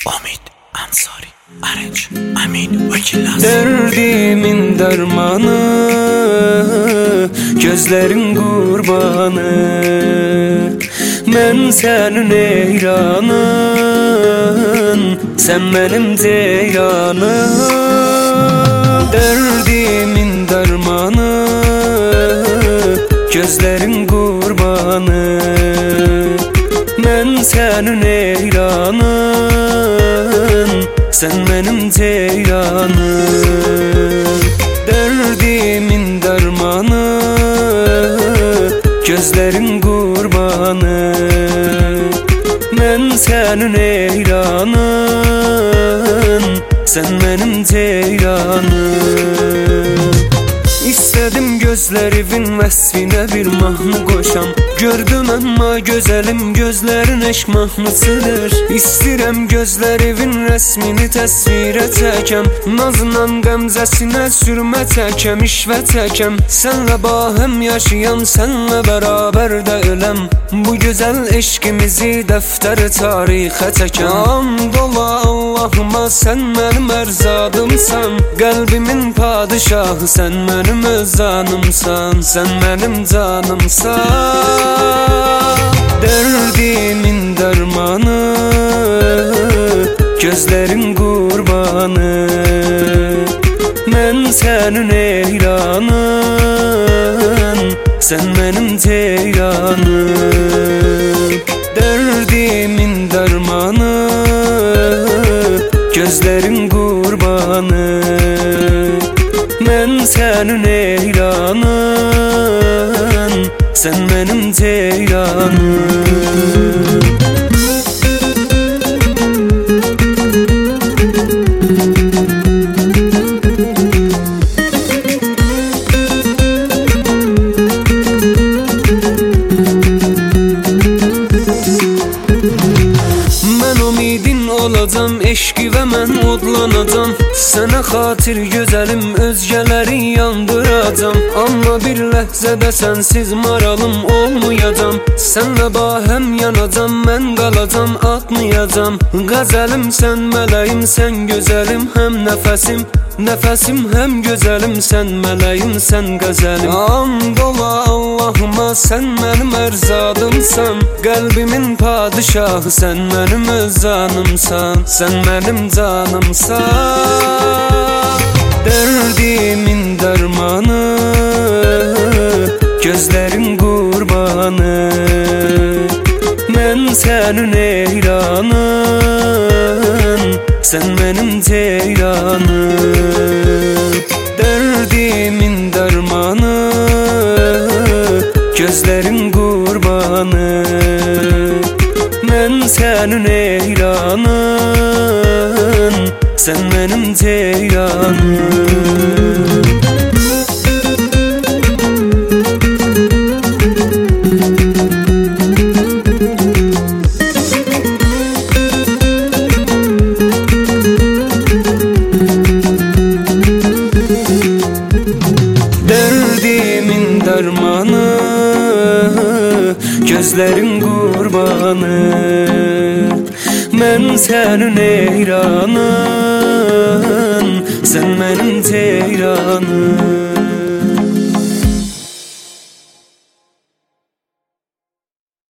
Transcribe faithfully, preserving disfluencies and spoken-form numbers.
Omid Ansari Arrange Amin Vakillas. Derdimin dermanı, gözlerin kurbanı, ben senin eyranın, sen benim ceyranım. Derdimin dermanı, gözlerin kurbanı, ben senin eyranın, sen benim ceyranım. Derdimin dermanı, gözlerin kurbanı, ben senin eyranın, sen benim ceyranım. İstedim gözlerinin vəsfinə bir mahnı qoşam, gördüm amma gözəlim gözlərin eşq mahnısıdır. İstirəm gözlərinin rəsmini təsvirə çəkəm, nazla qəmzəsinə sürmə çəkəm, işvə çəkəm. Sənlə bahəm yaşayan, sənlə bərabər də öləm, bu gözəl eşqimizi dəftər tarixə çəkəm. And ola Allahıma, sən mənim ərzadımsan, qəlbimin padişahı, sən mənim öz canımsan, sən mənim canımsan. Derdimin dermanı, gözlerin kurbanı, ben senin eyranın, sen benim ceyranım. Derdimin dermanı, gözlerin kurbanı, ben senin eyranın, sen benim ceyranım. Olacam eşqi və mən odlanacam, sənə xatir gözəlim özgələri yandıracam. Amma bir ləhzədə sənsiz maralım olmayacam, sənlə bahəm yanacam, mən qalacam atmayacam. Qəzəlim sən mələyim, sən gözəlim, həm nəfəsim, nəfəsim həm gözəlim, sən mələyim, sən qəzəlim. And ola Allahıma, sən mənim ərzadımsan, qəlbimin padişahı, sən mənim öz canımsan, sen benim canımsan. Derdimin dermanı, gözlerin kurbanı, ben senin eyranın, sen benim ceyranım. Derdimin dermanı, gözlerin kurbanı, ben senin eyranın, sen benim ceyranım. Derdimin dermanı, gözlerin kurbanı, ben senin eyranın, sen benim ceyranım.